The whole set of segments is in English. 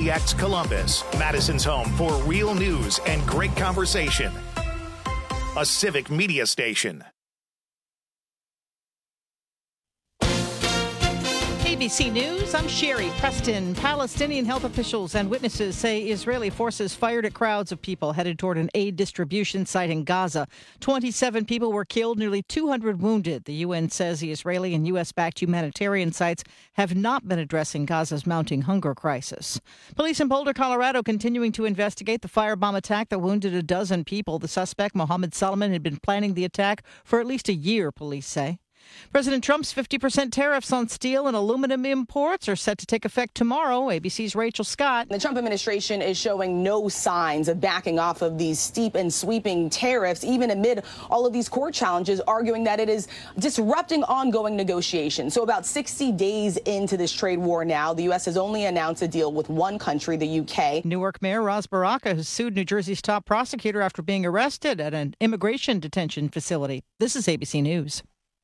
WMDX Columbus, Madison's home for real news and great conversation. A civic media station. ABC News, I'm Sherry Preston. Palestinian health officials and witnesses say Israeli forces fired at crowds of people headed toward an aid distribution site in Gaza. 27 people were killed, nearly 200 wounded. The UN says the Israeli and U.S.-backed humanitarian sites have not been addressing Gaza's mounting hunger crisis. Police in Boulder, Colorado, continuing to investigate the firebomb attack that wounded a dozen people. The suspect, Mohammed Solomon, had been planning the attack for at least a year, police say. President Trump's 50% tariffs on steel and aluminum imports are set to take effect tomorrow. ABC's Rachel Scott. The Trump administration is showing no signs of backing off of these steep and sweeping tariffs, even amid all of these court challenges, arguing that it is disrupting ongoing negotiations. So about 60 days into this trade war now, the U.S. has only announced a deal with one country, the U.K. Newark Mayor Ras Baraka has sued New Jersey's top prosecutor after being arrested at an immigration detention facility. This is ABC News.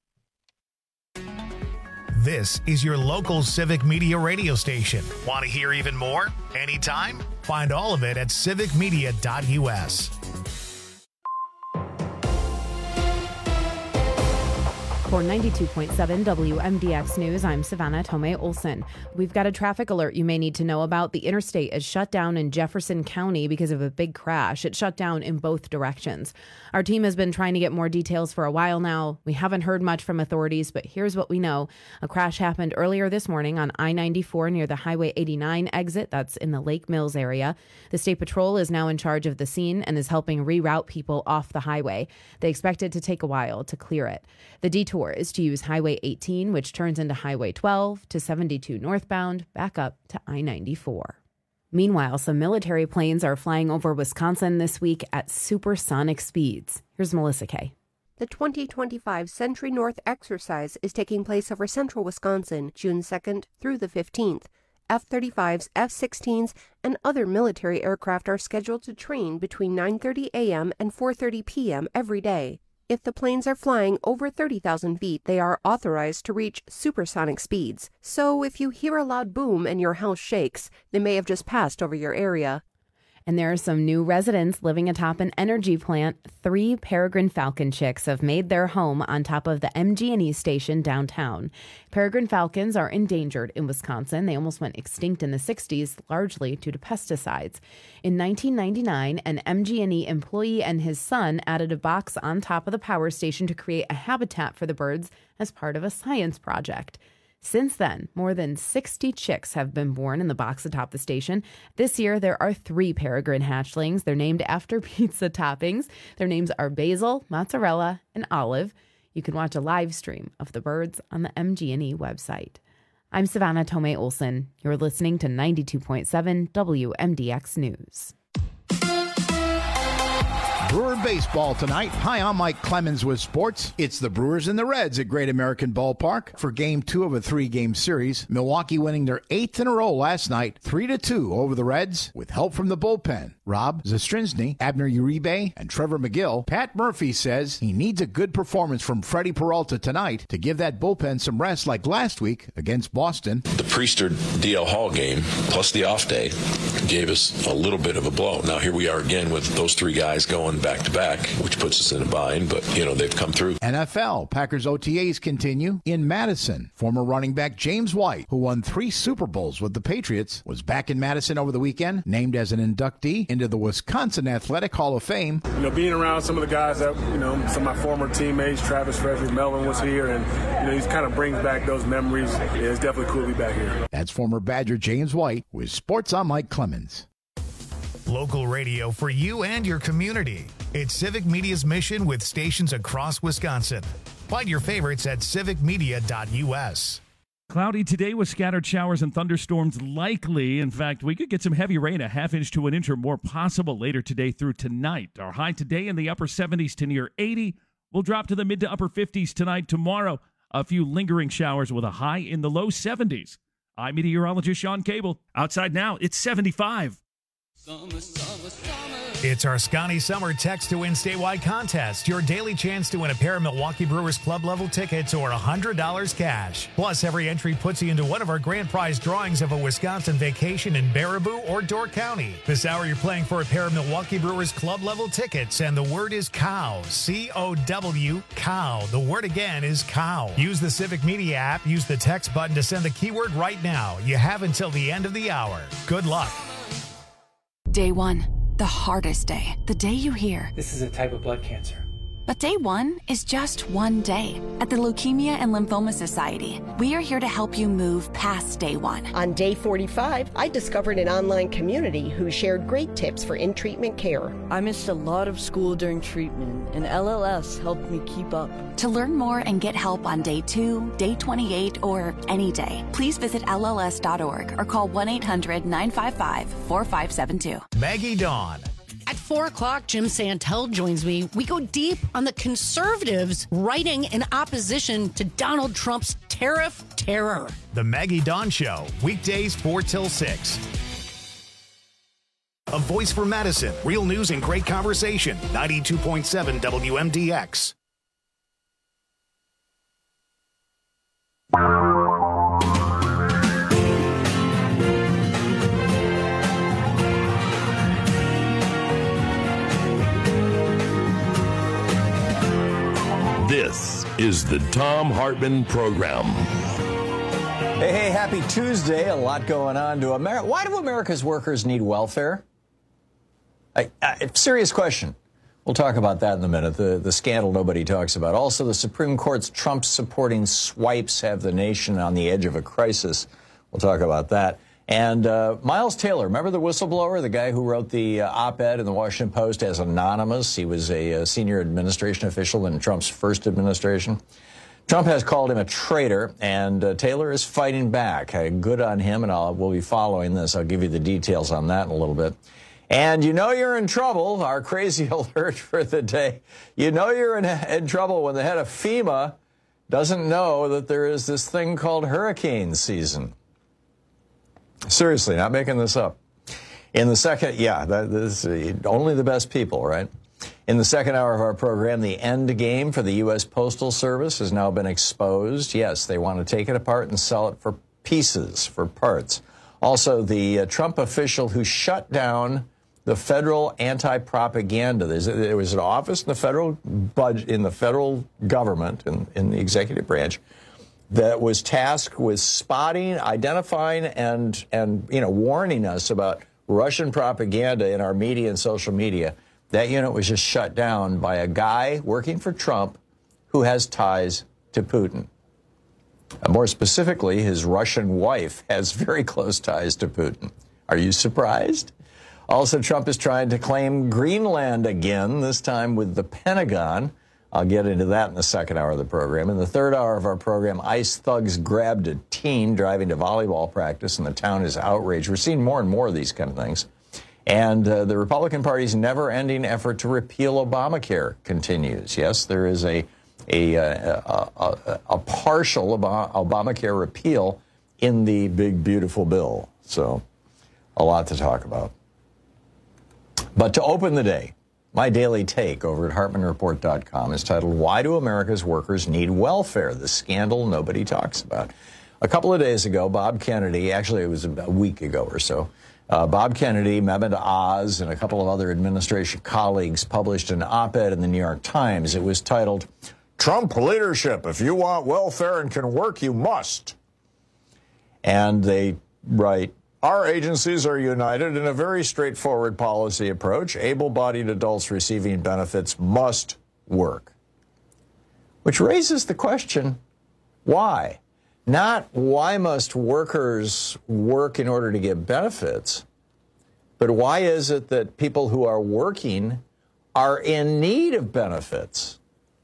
This is your local civic media radio station. Want to hear even more? Anytime? Find all of it at civicmedia.us. For 92.7 WMDX News, I'm Savannah Tomei Olson. We've got a traffic alert you may need to know about. The interstate is shut down in Jefferson County because of a big crash. It shut down in both directions. Our team has been trying to get more details for a while now. We haven't heard much from authorities, but here's what we know. A crash happened earlier this morning on I-94 near the Highway 89 exit. That's in the Lake Mills area. The State Patrol is now in charge of the scene and is helping reroute people off the highway. They expect it to take a while to clear it. The detour is to use Highway 18, which turns into Highway 12 to 72 northbound, back up to I-94. Meanwhile, some military planes are flying over Wisconsin this week at supersonic speeds. Here's Melissa Kay. The 2025 Sentry North exercise is taking place over central Wisconsin, June 2nd through the 15th. F-35s, F-16s, and other military aircraft are scheduled to train between 9:30 a.m. and 4:30 p.m. every day. If the planes are flying over 30,000 feet, they are authorized to reach supersonic speeds. So if you hear a loud boom and your house shakes, they may have just passed over your area. And there are some new residents living atop an energy plant. 3 peregrine falcon chicks have made their home on top of the MG&E station downtown. Peregrine falcons are endangered in Wisconsin. They almost went extinct in the 60s, largely due to pesticides. In 1999, an MG&E employee and his son added a box on top of the power station to create a habitat for the birds as part of a science project. Since then, more than 60 chicks have been born in the box atop the station. This year, there are 3 peregrine hatchlings. They're named after pizza toppings. Their names are Basil, Mozzarella, and Olive. You can watch a live stream of the birds on the MG&E website. I'm Savannah Tomei Olson. You're listening to 92.7 WMDX News. Brewer baseball tonight. Hi, I'm Mike Clemens with sports. It's the Brewers and the Reds at Great American Ballpark for Game 2 of a 3-game series. Milwaukee winning their 8th in a row last night, 3-2 over the Reds, with help from the bullpen. Rob Zastrinsky, Abner Uribe, and Trevor McGill. Pat Murphy says he needs a good performance from Freddie Peralta tonight to give that bullpen some rest like last week against Boston. The Priester DL Hall game, plus the off day, gave us a little bit of a blow. Now here we are again with those 3 guys going back-to-back, which puts us in a bind, but, they've come through. NFL, Packers OTAs continue in Madison. Former running back James White, who won 3 Super Bowls with the Patriots, was back in Madison over the weekend, named as an inductee into the Wisconsin Athletic Hall of Fame. Being around some of the guys that, some of my former teammates, Travis Frederick, Melvin was here, and, he kind of brings back those memories. Yeah, it's definitely cool to be back here. That's former Badger James White with Sports. I'm Mike Clemens. Local radio for you and your community. It's Civic Media's mission with stations across Wisconsin. Find your favorites at civicmedia.us. Cloudy today with scattered showers and thunderstorms likely. In fact, we could get some heavy rain, a half inch to an inch or more possible later today through tonight. Our high today in the upper 70s to near 80. We'll drop to the mid to upper 50s tonight. Tomorrow, a few lingering showers with a high in the low 70s. I'm meteorologist Sean Cable. Outside now, it's 75. It's our Scotty Summer Text to Win Statewide contest. Your daily chance to win a pair of Milwaukee Brewers Club level tickets or $100 cash. Plus, every entry puts you into one of our grand prize drawings of a Wisconsin vacation in Baraboo or Door County. This hour, you're playing for a pair of Milwaukee Brewers Club level tickets, and the word is COW. C-O-W, COW. The word again is COW. Use the Civic Media app. Use the text button to send the keyword right now. You have until the end of the hour. Good luck. Day one, the hardest day. The day you hear, this is a type of blood cancer. But day one is just one day. At the Leukemia and Lymphoma Society, we are here to help you move past day one. On day 45, I discovered an online community who shared great tips for in-treatment care. I missed a lot of school during treatment, and LLS helped me keep up. To learn more and get help on day 2, day 28, or any day, please visit LLS.org or call 1-800-955-4572. Maggie Dawn. At 4 o'clock, Jim Santel joins me. We go deep on the conservatives writing in opposition to Donald Trump's tariff terror. The Maggie Dawn Show, weekdays 4 till 6. A voice for Madison. Real news and great conversation. 92.7 WMDX. This is the Thom Hartmann Program. Hey, happy Tuesday. A lot going on to America. Why do America's workers need welfare? Serious question. We'll talk about that in a minute. The scandal nobody talks about. Also, the Supreme Court's Trump-supporting swipes have the nation on the edge of a crisis. We'll talk about that. And Miles Taylor, remember the whistleblower, the guy who wrote the op-ed in the Washington Post as anonymous? He was a senior administration official in Trump's first administration. Trump has called him a traitor, and Taylor is fighting back. Good on him, and we'll be following this. I'll give you the details on that in a little bit. And you know you're in trouble, our crazy alert for the day. You know you're in trouble when the head of FEMA doesn't know that there is this thing called hurricane season. Seriously, not making this up. In the second, this is only the best people, right? In the second hour of our program, the end game for the U.S. Postal Service has now been exposed. Yes, they want to take it apart and sell it for pieces, for parts. Also, the Trump official who shut down the federal anti-propaganda. There was an office in the federal budget, in the federal government, in the executive branch, that was tasked with spotting, identifying, and warning us about Russian propaganda in our media and social media. That unit was just shut down by a guy working for Trump who has ties to Putin. More specifically, his Russian wife has very close ties to Putin. Are you surprised? Also, Trump is trying to claim Greenland again, this time with the Pentagon. I'll get into that in the second hour of the program. In the third hour of our program, ICE thugs grabbed a teen driving to volleyball practice, and the town is outraged. We're seeing more and more of these kind of things. And the Republican Party's never-ending effort to repeal Obamacare continues. Yes, there is a partial Obamacare repeal in the big, beautiful bill. So a lot to talk about. But to open the day, my daily take over at HartmannReport.com is titled, Why Do America's Workers Need Welfare? The Scandal Nobody Talks About. A couple of days ago, Bob Kennedy, actually it was a week ago or so, Bob Kennedy, Mehmet Oz, and a couple of other administration colleagues published an op-ed in the New York Times. It was titled, Trump Leadership, If You Want Welfare and Can Work, You Must. And they write, our agencies are united in a very straightforward policy approach. Able-bodied adults receiving benefits must work. Which raises the question, why? Not why must workers work in order to get benefits, but why is it that people who are working are in need of benefits?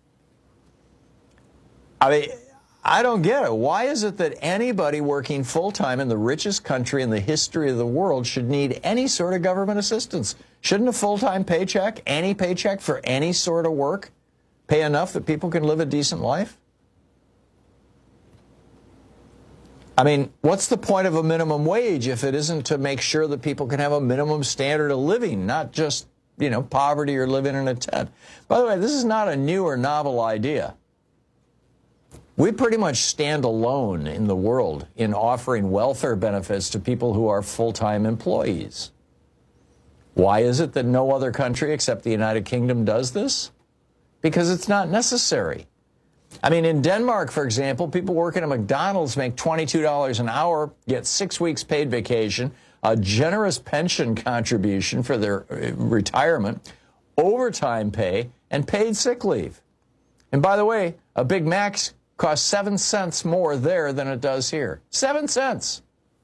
I mean, I don't get it. Why is it that anybody working full-time in the richest country in the history of the world should need any sort of government assistance? Shouldn't a full-time paycheck, any paycheck for any sort of work, pay enough that people can live a decent life? I mean, what's the point of a minimum wage if it isn't to make sure that people can have a minimum standard of living, not just, poverty or living in a tent? By the way, this is not a new or novel idea. We pretty much stand alone in the world in offering welfare benefits to people who are full-time employees. Why is it that no other country except the United Kingdom does this? Because it's not necessary. I mean, in Denmark, for example, people working at McDonald's make $22 an hour, get 6 weeks paid vacation, a generous pension contribution for their retirement, overtime pay, and paid sick leave. And by the way, a Big Mac costs 7 cents more there than it does here. 7 cents.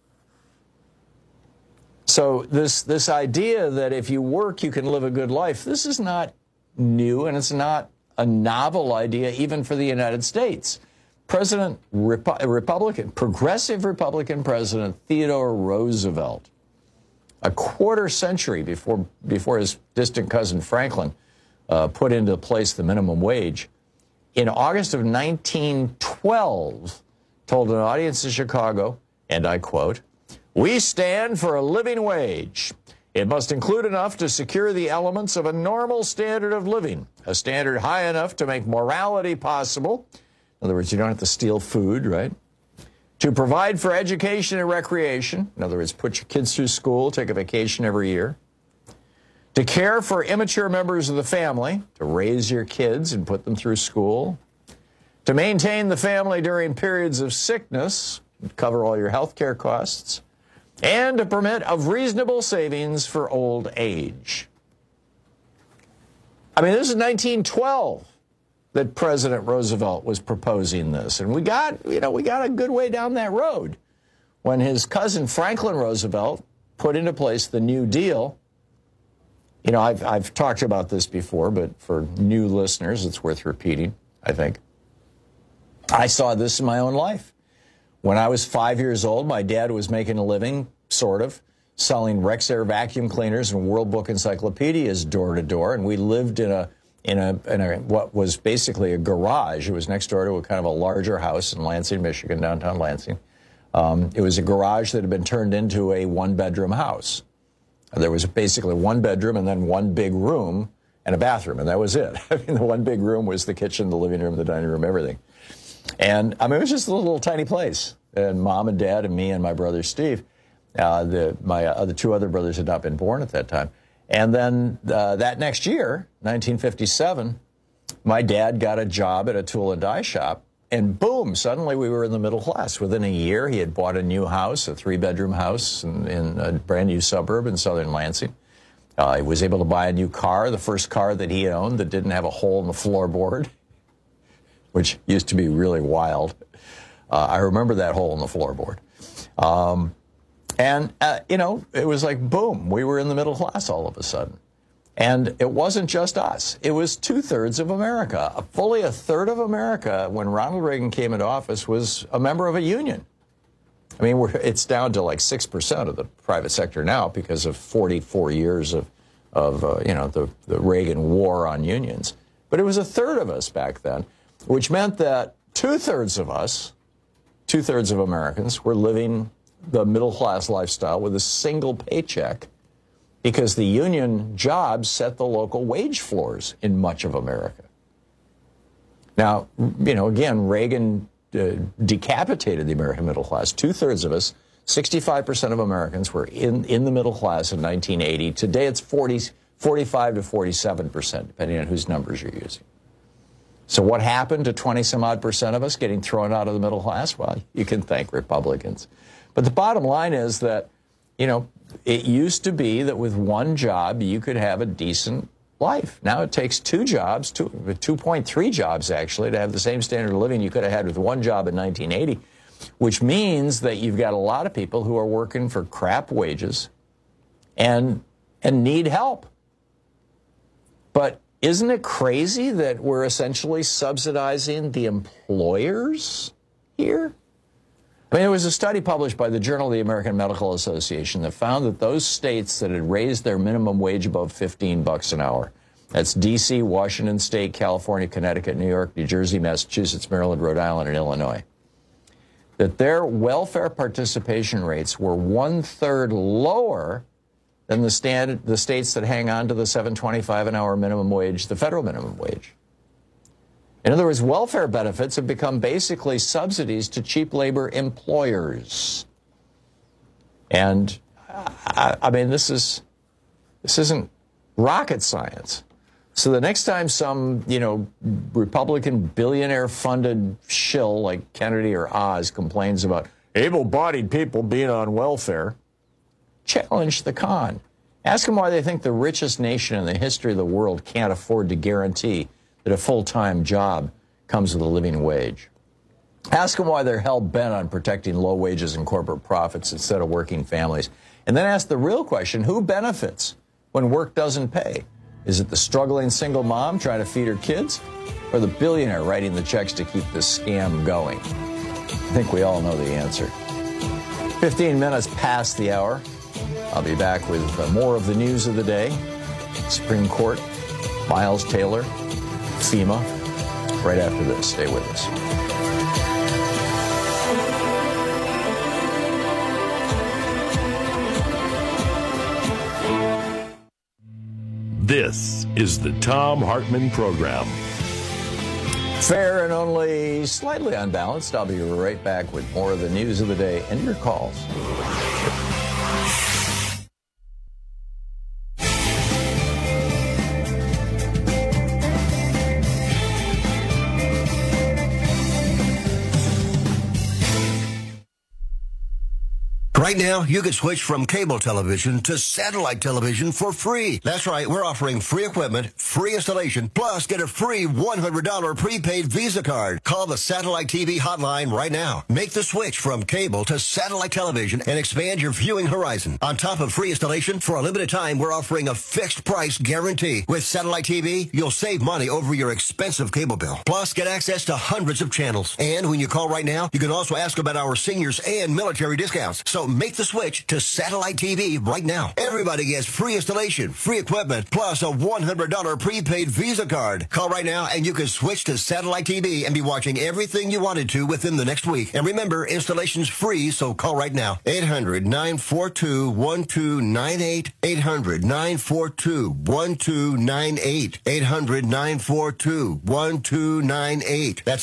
So this idea that if you work, you can live a good life, this is not new, and it's not a novel idea even for the United States. Progressive Republican President Theodore Roosevelt, a quarter century before his distant cousin Franklin put into place the minimum wage, in August of 1912, told an audience in Chicago, and I quote, "We stand for a living wage. It must include enough to secure the elements of a normal standard of living, a standard high enough to make morality possible." In other words, you don't have to steal food, right? "To provide for education and recreation." In other words, put your kids through school, take a vacation every year. "To care for immature members of the family," to raise your kids and put them through school. "To maintain the family during periods of sickness," cover all your health care costs. "And to permit of reasonable savings for old age." I mean, this is 1912 that President Roosevelt was proposing this. And we got a good way down that road when his cousin Franklin Roosevelt put into place the New Deal. I've talked about this before, but for new listeners, it's worth repeating, I think. I saw this in my own life. When I was 5 years old, my dad was making a living, sort of, selling Rexair vacuum cleaners and World Book encyclopedias door to door, and we lived in a what was basically a garage. It was next door to a kind of a larger house in Lansing, Michigan, downtown Lansing. It was a garage that had been turned into a one-bedroom house. There was basically one bedroom and then one big room and a bathroom, and that was it. I mean, the one big room was the kitchen, the living room, the dining room, everything. And I mean, it was just a little tiny place. And Mom and Dad and me and my brother Steve, my two other brothers had not been born at that time. And then that next year, 1957, my dad got a job at a tool and die shop. And boom, suddenly we were in the middle class. Within a year, he had bought a new house, a 3-bedroom house in a brand new suburb in southern Lansing. He was able to buy a new car, the first car that he owned that didn't have a hole in the floorboard, which used to be really wild. I remember that hole in the floorboard. It was like, boom, we were in the middle class all of a sudden. And it wasn't just us. It was 2/3 of America. Fully a third of America, when Ronald Reagan came into office, was a member of a union. I mean, it's down to like 6% of the private sector now because of 44 years of the Reagan war on unions. But it was a third of us back then, which meant that 2/3 of us, 2/3 of Americans, were living the middle-class lifestyle with a single paycheck because the union jobs set the local wage floors in much of America. Now, again, Reagan decapitated the American middle class. 2/3 of us, 65% of Americans were in the middle class in 1980. Today it's 45 to 47%, depending on whose numbers you're using. So what happened to 20-some-odd% of us getting thrown out of the middle class? Well, you can thank Republicans. But the bottom line is that, it used to be that with one job, you could have a decent life. Now it takes 2 jobs, 2.3 jobs actually, to have the same standard of living you could have had with one job in 1980, which means that you've got a lot of people who are working for crap wages and need help. But isn't it crazy that we're essentially subsidizing the employers here? I mean, there was a study published by the Journal of the American Medical Association that found that those states that had raised their minimum wage above $15 an hour, that's D.C., Washington State, California, Connecticut, New York, New Jersey, Massachusetts, Maryland, Rhode Island, and Illinois, that their welfare participation rates were 1/3 lower than the states that hang on to the $7.25 an hour minimum wage, the federal minimum wage. In other words, welfare benefits have become basically subsidies to cheap labor employers. And I mean, this isn't rocket science. So the next time some, Republican billionaire-funded shill like Kennedy or Oz complains about able-bodied people being on welfare, challenge the con. Ask them why they think the richest nation in the history of the world can't afford to guarantee that a full-time job comes with a living wage. Ask them why they're hell-bent on protecting low wages and corporate profits instead of working families. And then ask the real question, who benefits when work doesn't pay? Is it the struggling single mom trying to feed her kids, or the billionaire writing the checks to keep this scam going? I think we all know the answer. 15 minutes past the hour. I'll be back with more of the news of the day. Supreme Court, Miles Taylor, FEMA, right after this. Stay with us. This is the Thom Hartmann Program. Fair and only slightly unbalanced. I'll be right back with more of the news of the day and your calls. Right now, you can switch from cable television to satellite television for free. That's right, we're offering free equipment, free installation, plus get a free $100 prepaid Visa card. Call the Satellite TV hotline right now. Make the switch from cable to satellite television and expand your viewing horizon. On top of free installation, for a limited time, we're offering a fixed price guarantee. With Satellite TV, you'll save money over your expensive cable bill. Plus, get access to hundreds of channels. And when you call right now, you can also ask about our seniors and military discounts. So make the switch to Satellite TV right now. Everybody gets free installation, free equipment, plus a $100 prepaid Visa card. Call right now and you can switch to Satellite TV and be watching everything you wanted to within the next week. And remember, installation's free, so call right now. 800-942-1298. 800-942-1298. 800-942-1298. That's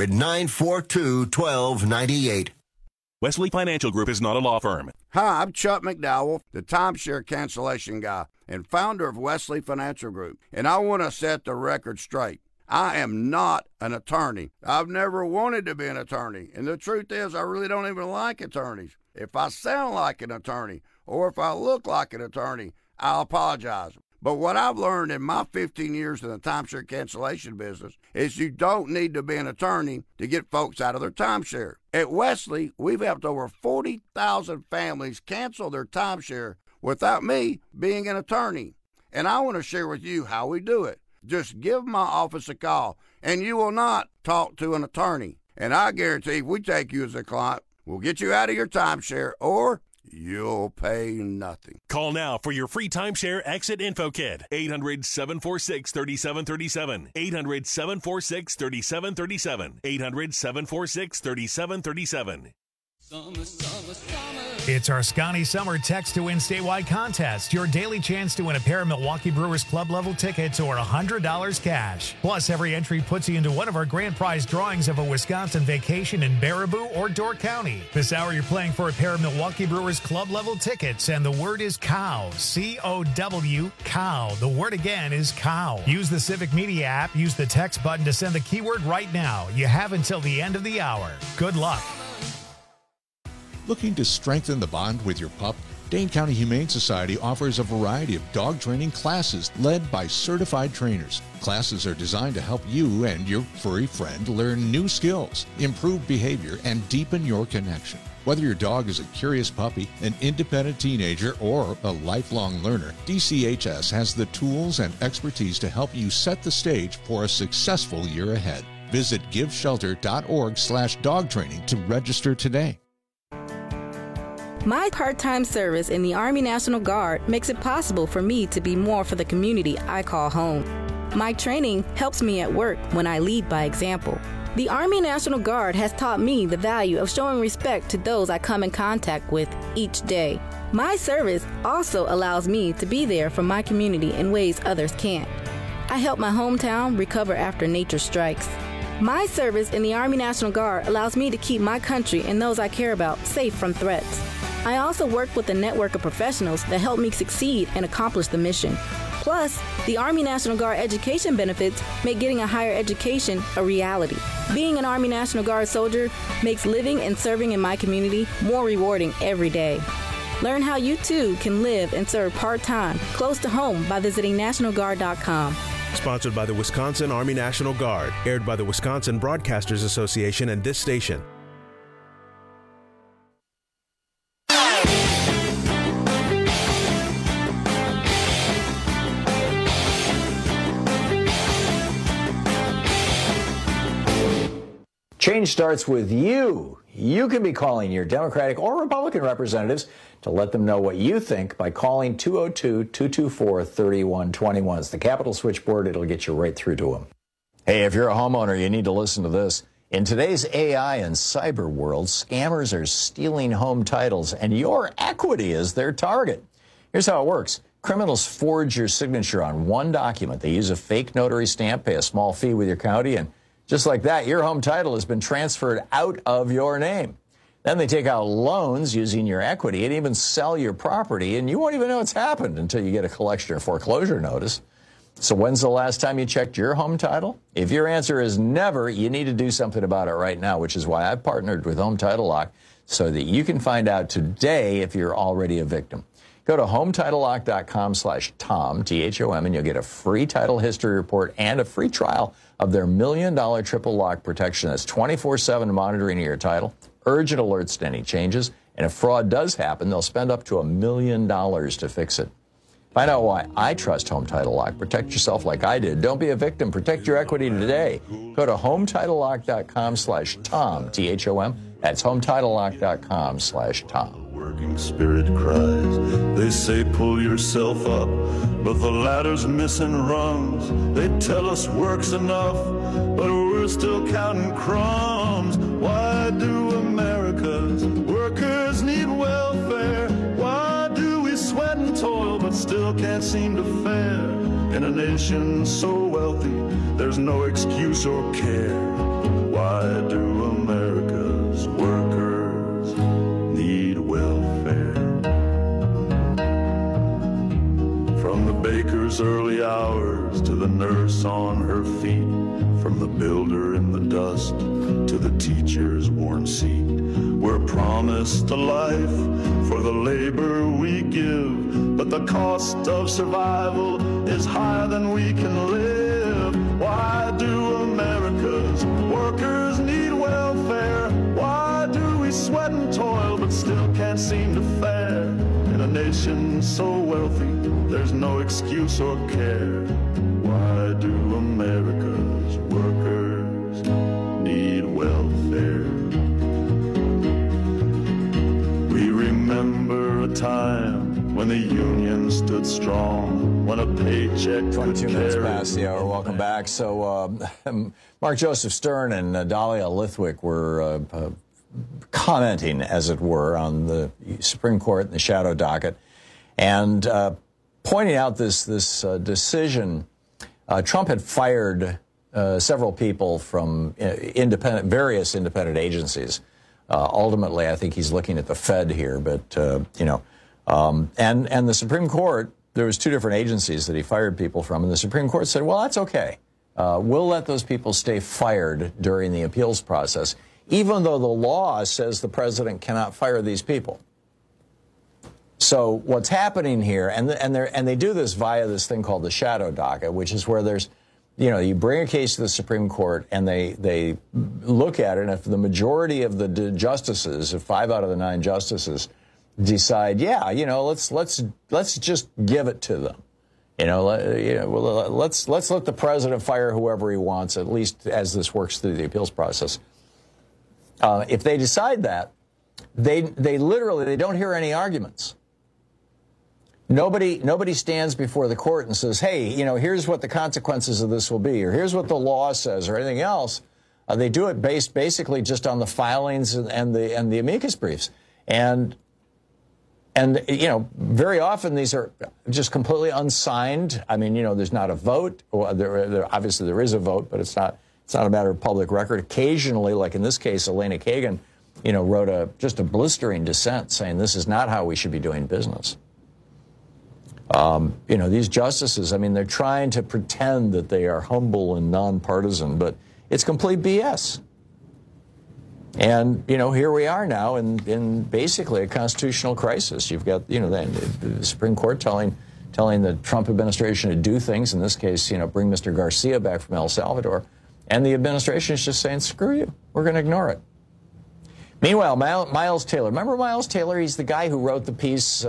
800-942-1298. Wesley Financial Group is not a law firm. Hi, I'm Chuck McDowell, the timeshare cancellation guy and founder of Wesley Financial Group, and I want to set the record straight. I am not an attorney. I've never wanted to be an attorney, and the truth is I really don't even like attorneys. If I sound like an attorney or if I look like an attorney, I'll apologize. But what I've learned in my 15 years in the timeshare cancellation business is you don't need to be an attorney to get folks out of their timeshare. At Wesley, we've helped over 40,000 families cancel their timeshare without me being an attorney. And I want to share with you how we do it. Just give my office a call, and you will not talk to an attorney. And I guarantee if we take you as a client, we'll get you out of your timeshare, or you'll pay nothing. Call now for your free timeshare exit info kit. 800-746-3737. 800-746-3737. 800-746-3737. It's our Scotty Summer Text to Win Statewide contest. Your daily chance to win a pair of Milwaukee Brewers Club level tickets or $100 cash. Plus, every entry puts you into one of our grand prize drawings of a Wisconsin vacation in Baraboo or Door County. This hour, you're playing for a pair of Milwaukee Brewers Club level tickets, and the word is COW. C-O-W, COW. The word again is COW. Use the Civic Media app. Use the text button to send the keyword right now. You have until the end of the hour. Good luck. Looking to strengthen the bond with your pup? Dane County Humane Society offers a variety of dog training classes led by certified trainers. Classes are designed to help you and your furry friend learn new skills, improve behavior, and deepen your connection. Whether your dog is a curious puppy, an independent teenager, or a lifelong learner, DCHS has the tools and expertise to help you set the stage for a successful year ahead. Visit giveshelter.org/dog training to register today. My part-time service in the Army National Guard makes it possible for me to be more for the community I call home. My training helps me at work when I lead by example. The Army National Guard has taught me the value of showing respect to those I come in contact with each day. My service also allows me to be there for my community in ways others can't. I help my hometown recover after nature strikes. My service in the Army National Guard allows me to keep my country and those I care about safe from threats. I also work with a network of professionals that help me succeed and accomplish the mission. Plus, the Army National Guard education benefits make getting a higher education a reality. Being an Army National Guard soldier makes living and serving in my community more rewarding every day. Learn how you too can live and serve part-time, close to home by visiting NationalGuard.com. Sponsored by the Wisconsin Army National Guard. Aired by the Wisconsin Broadcasters Association and this station. Change starts with you. You can be calling your Democratic or Republican representatives to let them know what you think by calling 202-224-3121. It's the Capital Switchboard. It'll get you right through to them. Hey, if you're a homeowner, you need to listen to this. In today's AI and cyber world, scammers are stealing home titles, and your equity is their target. Here's how it works. Criminals forge your signature on one document. They use a fake notary stamp, pay a small fee with your county, and just like that, your home title has been transferred out of your name. Then they take out loans using your equity and even sell your property, and you won't even know it's happened until you get a collection or foreclosure notice. So when's the last time you checked your home title? If your answer is never, you need to do something about it right now, which is why I've partnered with Home Title Lock so that you can find out today if you're already a victim. Go to HometitleLock.com/Tom, T-H-O-M, and you'll get a free title history report and a free trial of their $1 million triple lock protection. That's 24/7 monitoring of your title, urgent alerts to any changes, and if fraud does happen, they'll spend up to $1 million to fix it. Find out why I trust Home Title Lock. Protect yourself like I did. Don't be a victim. Protect your equity today. Go to HometitleLock.com/Tom, T-H-O-M. That's HometitleLock.com/Tom. Working spirit cries, they say pull yourself up, but the ladder's missing rungs. They tell us work's enough, but we're still counting crumbs. Why do America's workers need welfare? Why do we sweat and toil but still can't seem to fare? In a nation so wealthy, there's no excuse or care. Why do America's workers need welfare? From the baker's early hours to the nurse on her feet, from the builder in the dust to the teacher's worn seat, we're promised a life for the labor we give, but the cost of survival is higher than we can live. Why do America's workers need welfare? Why do we sweat and toil but still can't seem to fare? In a nation so wealthy, there's no excuse or care. Why do America's workers need welfare? We remember a time when the union stood strong, when a paycheck 22 minutes past the hour. Welcome back. So Mark Joseph Stern and Dahlia Lithwick were commenting, as it were, on the Supreme Court and the shadow docket, and pointing out this decision. Trump had fired several people from various independent agencies. Ultimately, I think he's looking at the Fed here, but and the Supreme Court. There was two different agencies that he fired people from, and the Supreme Court said, well, that's okay. We'll let those people stay fired during the appeals process, even though the law says the president cannot fire these people. So what's happening here, and they do this via this thing called the shadow docket, which is where there's, you bring a case to the Supreme Court and they look at it, and if the majority of the justices, if 5 out of the 9 justices, decide, let's just give it to them. Let's let the president fire whoever he wants, at least as this works through the appeals process. If they decide that, they literally don't hear any arguments. Nobody stands before the court and says, hey, here's what the consequences of this will be, or here's what the law says, or anything else. They do it based basically just on the filings and the amicus briefs. And very often these are just completely unsigned. I mean, there's not a vote. Well, obviously there is a vote, but it's not a matter of public record. Occasionally, like in this case, Elena Kagan, wrote just a blistering dissent saying this is not how we should be doing business. These justices, I mean, they're trying to pretend that they are humble and nonpartisan, but it's complete BS. And, here we are now in basically a constitutional crisis. You've got, the Supreme Court telling the Trump administration to do things, in this case, bring Mr. Garcia back from El Salvador. And the administration is just saying, screw you, we're going to ignore it. Meanwhile, Miles Taylor. Remember Miles Taylor? He's the guy who wrote the piece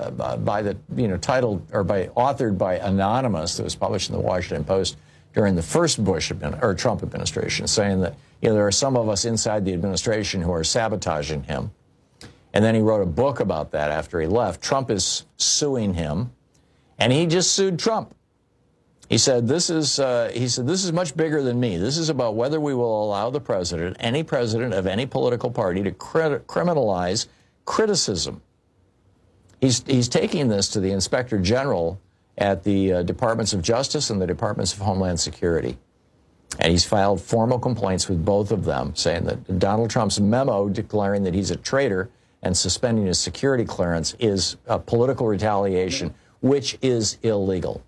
authored by Anonymous that was published in the Washington Post during the first Trump administration, saying that there are some of us inside the administration who are sabotaging him. And then he wrote a book about that after he left. Trump is suing him, and he just sued Trump. He said, this is much bigger than me. This is about whether we will allow the president, any president of any political party, to criminalize criticism. He's taking this to the Inspector General at the Departments of Justice and the Departments of Homeland Security. And he's filed formal complaints with both of them, saying that Donald Trump's memo declaring that he's a traitor and suspending his security clearance is a political retaliation, which is illegal.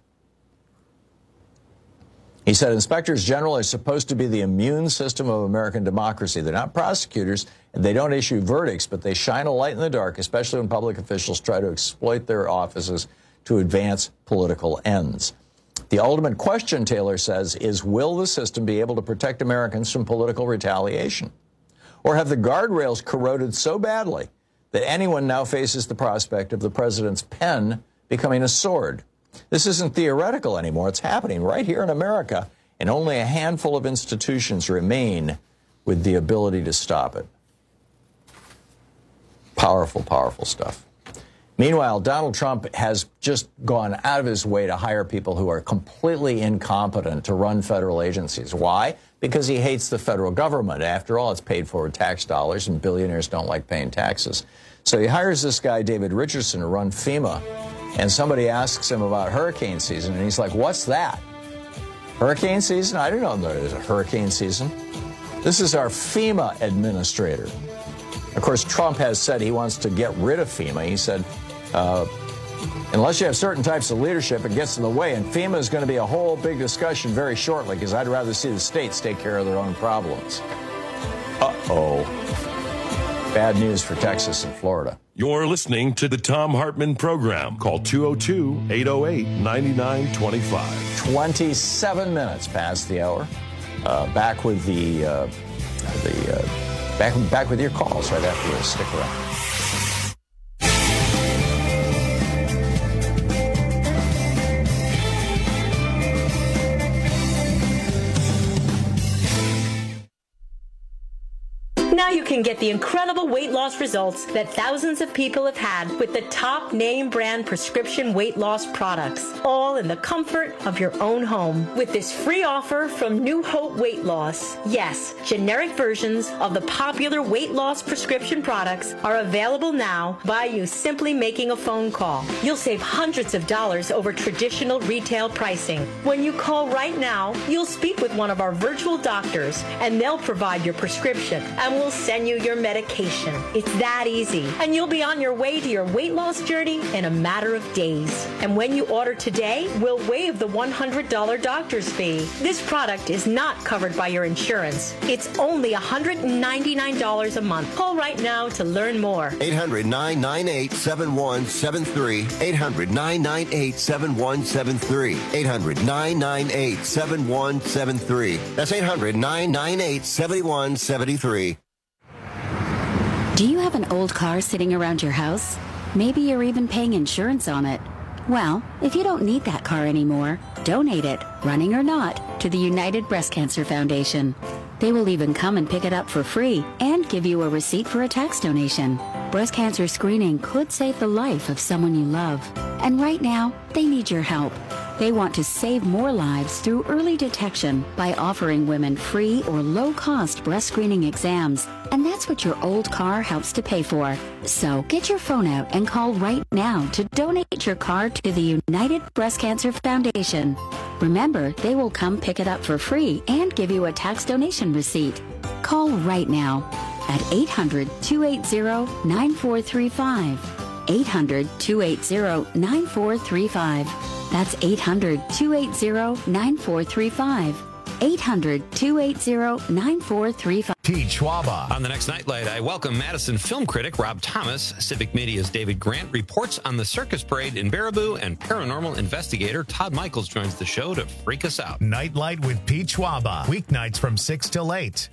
He said inspectors general are supposed to be the immune system of American democracy. They're not prosecutors, and they don't issue verdicts, but they shine a light in the dark, especially when public officials try to exploit their offices to advance political ends. The ultimate question, Taylor says, is will the system be able to protect Americans from political retaliation? Or have the guardrails corroded so badly that anyone now faces the prospect of the president's pen becoming a sword? This isn't theoretical anymore. It's happening right here in America, and only a handful of institutions remain with the ability to stop it. Powerful, powerful stuff. Meanwhile, Donald Trump has just gone out of his way to hire people who are completely incompetent to run federal agencies. Why? Because he hates the federal government. After all, it's paid for with tax dollars, and billionaires don't like paying taxes. So he hires this guy, David Richardson, to run FEMA. And somebody asks him about hurricane season, and he's like, what's that? Hurricane season? I didn't know there was a hurricane season. This is our FEMA administrator. Of course, Trump has said he wants to get rid of FEMA. He said, unless you have certain types of leadership, it gets in the way. And FEMA is going to be a whole big discussion very shortly, because I'd rather see the states take care of their own problems. Uh-oh. Bad news for Texas and Florida. You're listening to the Thom Hartmann Program. Call 202-808-9925. 27 minutes past the hour. Back with back with your calls right after this. Stick around. Now you can get the incredible weight loss results that thousands of people have had with the top name brand prescription weight loss products, all in the comfort of your own home. With this free offer from New Hope Weight Loss. Yes, generic versions of the popular weight loss prescription products are available now by you simply making a phone call. You'll save hundreds of dollars over traditional retail pricing. When you call right now, you'll speak with one of our virtual doctors, and they'll provide your prescription and will send you your medication. It's that easy. And you'll be on your way to your weight loss journey in a matter of days. And when you order today, we'll waive the $100 doctor's fee. This product is not covered by your insurance. It's only $199 a month. Call right now to learn more. 800-998-7173. 800-998-7173. 800-998-7173. That's 800-998-7173. Do you have an old car sitting around your house? Maybe you're even paying insurance on it. Well, if you don't need that car anymore, donate it, running or not, to the United Breast Cancer Foundation. They will even come and pick it up for free and give you a receipt for a tax donation. Breast cancer screening could save the life of someone you love. And right now, they need your help. They want to save more lives through early detection by offering women free or low-cost breast screening exams. And that's what your old car helps to pay for. So get your phone out and call right now to donate your car to the United Breast Cancer Foundation. Remember, they will come pick it up for free and give you a tax donation receipt. Call right now at 800-280-9435. 800-280-9435. That's 800-280-9435. 800-280-9435. Pete Schwaba. On the next Nightlight, I welcome Madison film critic Rob Thomas. Civic Media's David Grant reports on the circus parade in Baraboo, and paranormal investigator Todd Michaels joins the show to freak us out. Nightlight with Pete Schwaba. Weeknights from 6 till 8.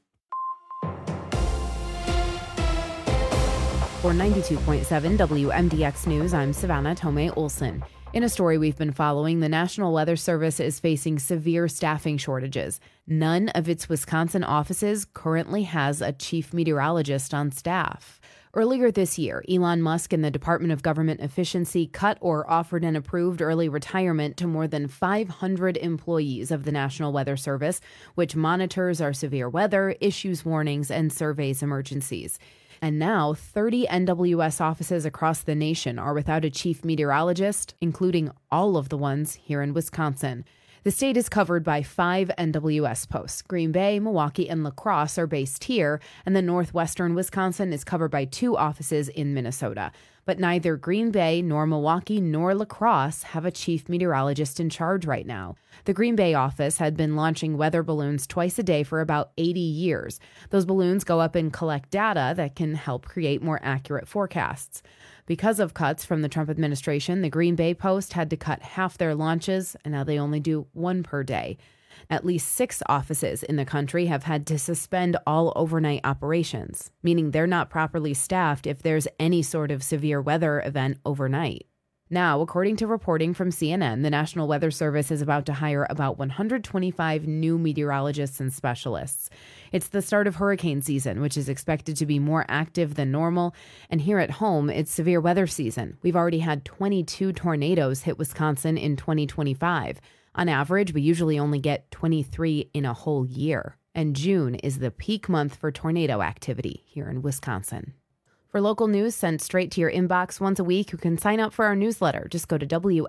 For 92.7 WMDX News, I'm Savannah Tomei Olson. In a story we've been following, the National Weather Service is facing severe staffing shortages. None of its Wisconsin offices currently has a chief meteorologist on staff. Earlier this year, Elon Musk and the Department of Government Efficiency cut or offered an approved early retirement to more than 500 employees of the National Weather Service, which monitors our severe weather, issues warnings, and surveys emergencies. And now 30 NWS offices across the nation are without a chief meteorologist, including all of the ones here in Wisconsin. The state is covered by 5 NWS posts. Green Bay, Milwaukee, and La Crosse are based here, and then northwestern Wisconsin is covered by 2 offices in Minnesota. But neither Green Bay nor Milwaukee nor La Crosse have a chief meteorologist in charge right now. The Green Bay office had been launching weather balloons twice a day for about 80 years. Those balloons go up and collect data that can help create more accurate forecasts. Because of cuts from the Trump administration, the Green Bay Post had to cut half their launches, and now they only do 1 per day. At least 6 offices in the country have had to suspend all overnight operations, meaning they're not properly staffed if there's any sort of severe weather event overnight. Now, according to reporting from CNN, the National Weather Service is about to hire about 125 new meteorologists and specialists. It's the start of hurricane season, which is expected to be more active than normal. And here at home, it's severe weather season. We've already had 22 tornadoes hit Wisconsin in 2025. On average, we usually only get 23 in a whole year. And June is the peak month for tornado activity here in Wisconsin. For local news sent straight to your inbox once a week, you can sign up for our newsletter. Just go to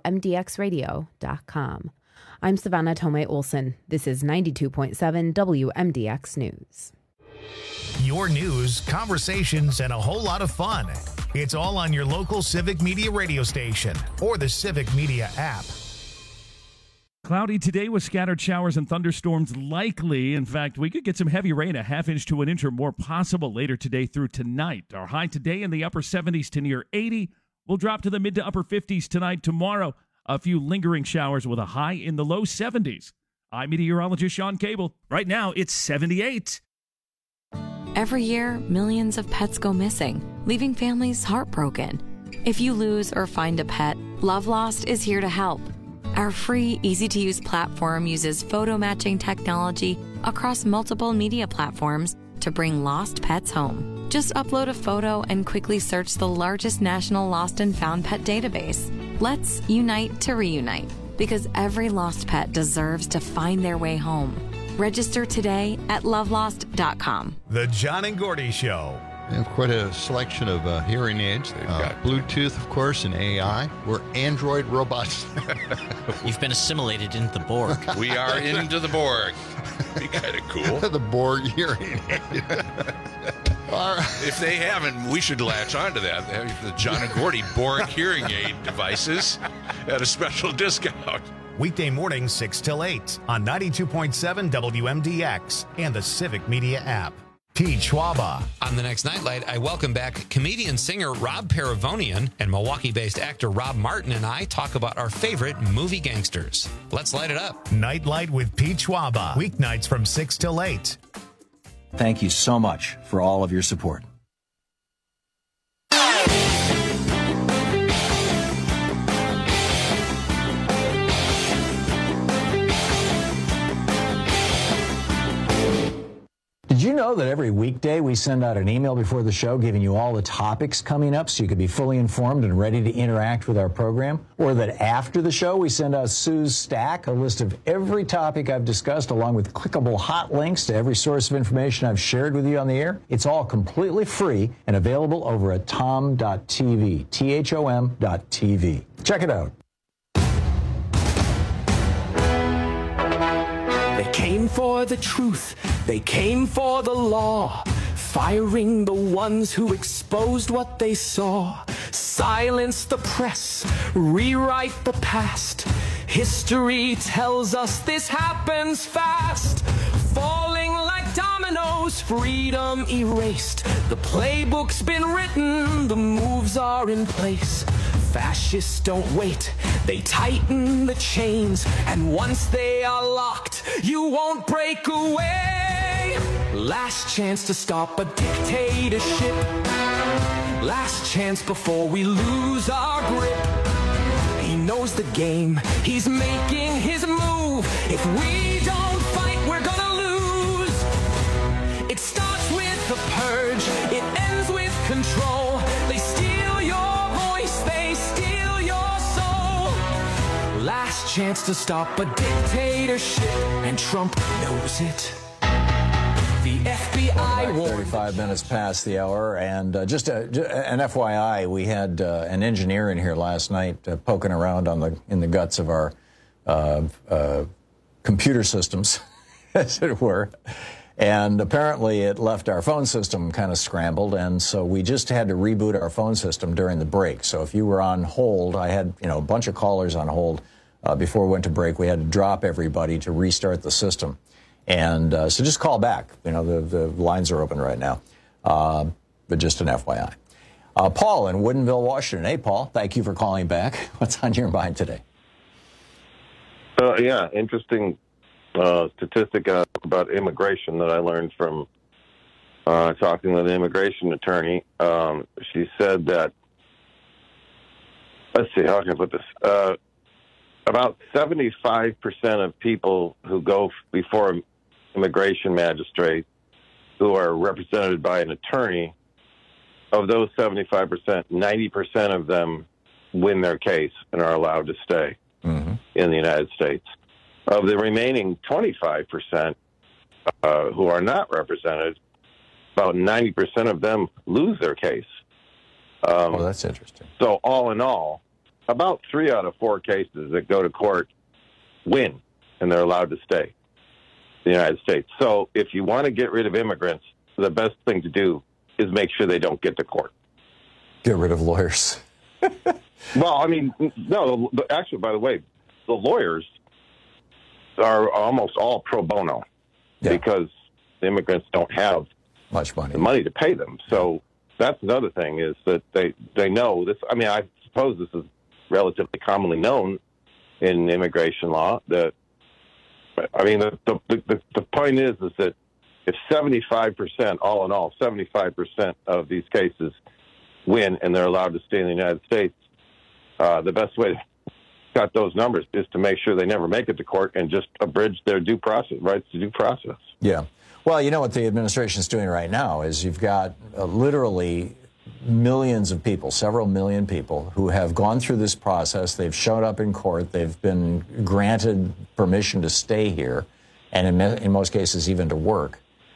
WMDXradio.com. I'm Savannah Tomei Olson. This is 92.7 WMDX News. Your news, conversations, and a whole lot of fun. It's all on your local Civic Media radio station or the Civic Media app. Cloudy today with scattered showers and thunderstorms likely. In fact, we could get some heavy rain, a half inch to an inch or more possible later today through tonight. Our high today in the upper 70s to near 80. We'll drop to the mid to upper 50s tonight. Tomorrow, a few lingering showers with a high in the low 70s. I'm meteorologist Sean Cable. Right now, it's 78. Every year, millions of pets go missing, leaving families heartbroken. If you lose or find a pet, Love Lost is here to help. Our free, easy-to-use platform uses photo matching technology across multiple media platforms to bring lost pets home. Just upload a photo and quickly search the largest national lost and found pet database. Let's unite to reunite, because every lost pet deserves to find their way home. Register today at lovelost.com. The John and Gordy Show. They have quite a selection of hearing aids. They've got Bluetooth, of course, and AI. We're Android robots. You've been assimilated into the Borg. We are into the Borg. Be kind of cool. The Borg hearing aid. If they haven't, we should latch onto that. The John and Gordy Borg hearing aid devices at a special discount. Weekday mornings 6 till 8 on 92.7 WMDX and the Civic Media app. Pete Schwaba. On the next Nightlight, I welcome back comedian-singer Rob Paravonian, and Milwaukee-based actor Rob Martin and I talk about our favorite movie gangsters. Let's light it up. Nightlight with Pete Schwaba. Weeknights from 6 till 8. Thank you so much for all of your support. Did you know that every weekday we send out an email before the show giving you all the topics coming up so you can be fully informed and ready to interact with our program? Or that after the show we send out Sue's Stack, a list of every topic I've discussed along with clickable hot links to every source of information I've shared with you on the air? It's all completely free and available over at tom.tv, THOM.tv. Check it out. They came for the truth, they came for the law, firing the ones who exposed what they saw. Silence the press, rewrite the past. History tells us this happens fast. Falling like dominoes, freedom erased. The playbook's been written, the moves are in place. Fascists don't wait, they tighten the chains, and once they are locked, you won't break away. Last chance to stop a dictatorship. Last chance before we lose our grip. He knows the game, he's making his move. If we don't fight, we're gonna lose. It starts with the purge, it ends with control. They steal your voice, they steal your soul. Last chance to stop a dictatorship, and Trump knows it. The FBI warned. 35 minutes past the hour, and just an FYI, we had an engineer in here last night poking around in the guts of our computer systems, as it were. And apparently it left our phone system kind of scrambled, and so we just had to reboot our phone system during the break. So if you were on hold, I had a bunch of callers on hold before we went to break. We had to drop everybody to restart the system. And so just call back. The lines are open right now. But just an FYI. Paul in Woodinville, Washington. Hey, Paul, thank you for calling back. What's on your mind today? Yeah, interesting statistic about immigration that I learned from talking with an immigration attorney. She said that, let's see, how can I put this? About 75% of people who go before an immigration magistrate who are represented by an attorney, of those 75%, 90% of them win their case and are allowed to stay in the United States. Of the remaining 25% who are not represented, about 90% of them lose their case. That's interesting. So all in all, about 3 out of 4 cases that go to court win, and they're allowed to stay in the United States. So if you want to get rid of immigrants, the best thing to do is make sure they don't get to court. Get rid of lawyers. Well, I mean, no, actually, by the way, the lawyers are almost all pro bono because the immigrants don't have much money, the money to pay them. So that's another thing, is that they know this. I mean, I suppose this is relatively commonly known in immigration law. That, I mean, the point is that if 75%, all in all, 75% of these cases win and they're allowed to stay in the United States, the best way to cut those numbers is to make sure they never make it to court and just abridge their due process, rights to due process. Yeah. Well, you know what the administration is doing right now is you've got literally millions of people, several million people, who have gone through this process. They've shown up in court. They've been granted permission to stay here, and in most cases even to work.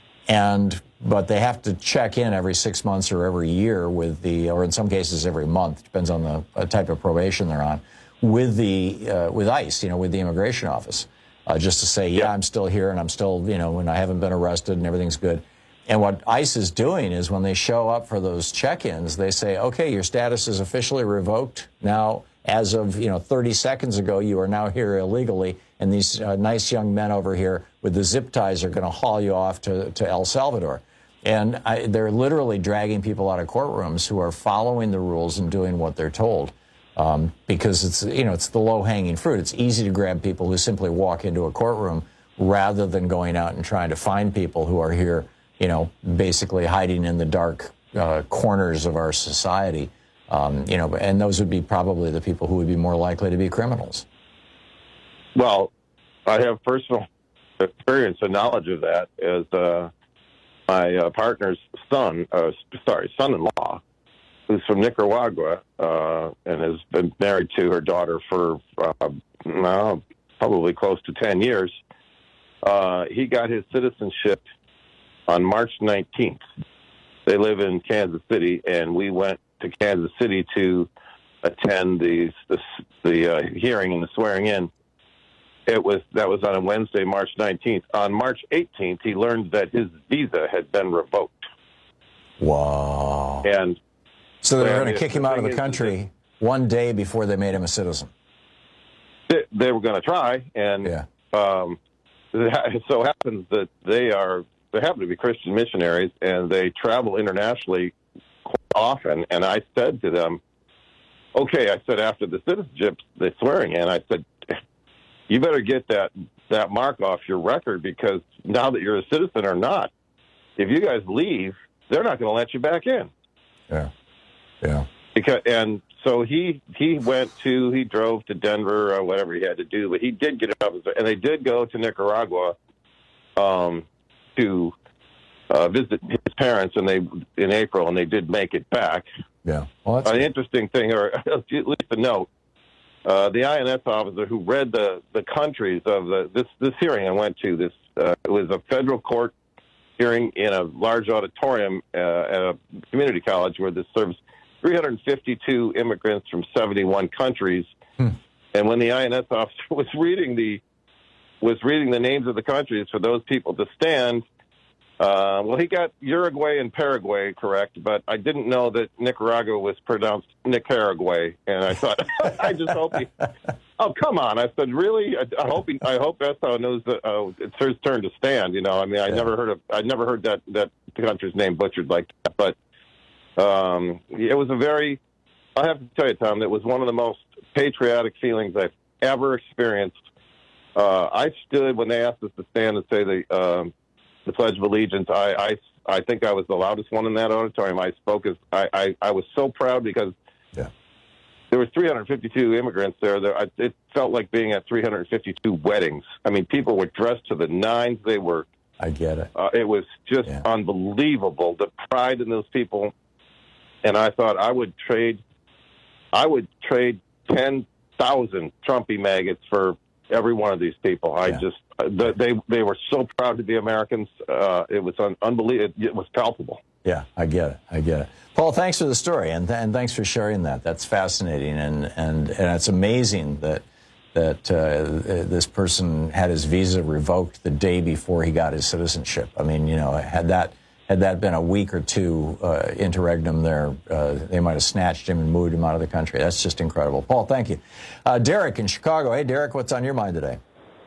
But they have to check in every 6 months or every year or in some cases every month, depends on the type of probation they're on, with ICE, with the immigration office, just to say, I'm still here and I'm still, and I haven't been arrested and everything's good. And what ICE is doing is when they show up for those check-ins, they say, okay, your status is officially revoked. Now, as of 30 seconds ago, you are now here illegally, and these nice young men over here with the zip ties are going to haul you off to El Salvador. And they're literally dragging people out of courtrooms who are following the rules and doing what they're told. Because it's the low-hanging fruit. It's easy to grab people who simply walk into a courtroom rather than going out and trying to find people who are here, basically hiding in the dark corners of our society. And those would be probably the people who would be more likely to be criminals. Well, I have personal experience and knowledge of that, as my partner's son-in-law, who's from Nicaragua and has been married to her daughter for probably close to 10 years. He got his citizenship on March 19th. They live in Kansas City, and we went to Kansas City to attend the hearing and the swearing in. That was on a Wednesday, March 19th. On March 18th, he learned that his visa had been revoked. Wow. And so they were going to kick him out of the country one day before they made him a citizen. They were going to try, and it so happens that they happen to be Christian missionaries, and they travel internationally quite often. And I said to them, okay, I said after the citizenship, the swearing in, I said, you better get that mark off your record, because now that you're a citizen or not, if you guys leave, they're not going to let you back in. Yeah. And so he drove to Denver or whatever he had to do, but he did get it up, and they did go to Nicaragua to visit his parents, and in April, and they did make it back. Yeah. Well, an interesting thing, or at least a note. The INS officer who read the countries of this hearing I went to, it was a federal court hearing in a large auditorium at a community college where this serves 352 immigrants from 71 countries. And when the INS officer was reading the names of the countries for those people to stand, he got Uruguay and Paraguay correct, but I didn't know that Nicaragua was pronounced Nicaragua, and I thought, I just hope he. Oh, come on! I said, really? I hope Esso knows that it's his turn to stand. You know, I mean, I'd never heard that country's name butchered like that. But it was I have to tell you, Tom, it was one of the most patriotic feelings I've ever experienced. I stood when they asked us to stand and say the Pledge of Allegiance. I think I was the loudest one in that auditorium. I spoke I was so proud because there were 352 immigrants there. It felt like being at 352 weddings. I mean, people were dressed to the nines. They were. I get it. It was just unbelievable, the pride in those people. And I thought I would trade 10,000 Trumpy maggots for every one of these people. They were so proud to be Americans. It was unbelievable. It was palpable. Yeah, I get it. Paul, thanks for the story, and thanks for sharing that. That's fascinating, and it's amazing that this person had his visa revoked the day before he got his citizenship. I mean, you know, had that been a week or two interregnum there, they might have snatched him and moved him out of the country. That's just incredible. Paul, thank you. Derek in Chicago. Hey, Derek, what's on your mind today?